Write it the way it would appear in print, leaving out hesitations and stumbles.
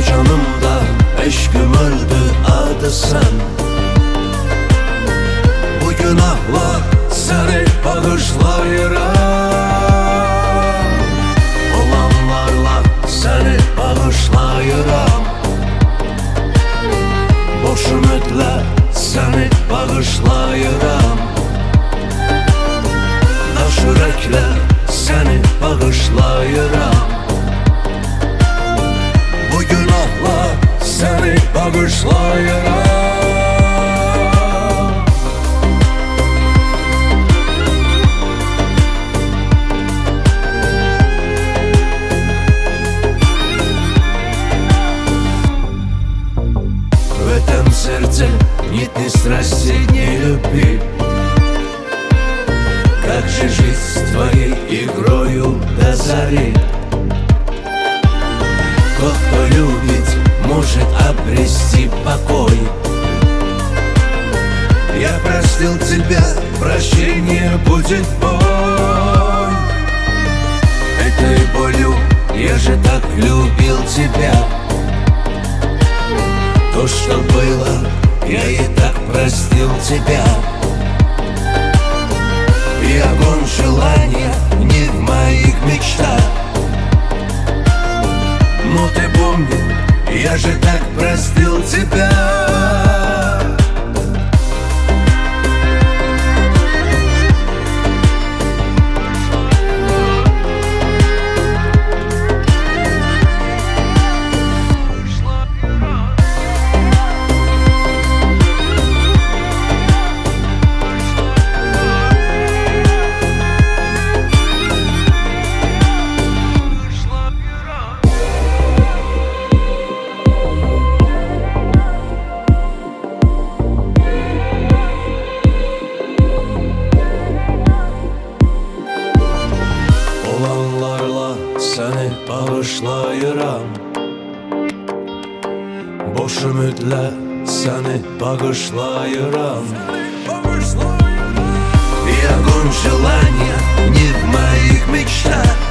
canımda eşkım öldü adı sen. Bu günahla seni bağışlayıram. Olanlarla seni bağışlayıram. Boş ümidlə seni bağışlayıram. Daş ürəklə seni bağışlayıram. Bu günahla seni bağışlayıram. В этом сердце нет ни страсти, ни любви. Как же жить с твоей игрою до зари? Тот, кто любит, может обрести покой. Я простил тебя, прощение будет боль. Этой болью я же так любил тебя. То, что было, я и так простил тебя. И огонь желания не в моих мечтах. Но ты помни, я же так простил тебя. Olanlarla seni bağışlayıram. Boş ümidlə seni bağışlayıram. И огонь желания не в моих мечтах.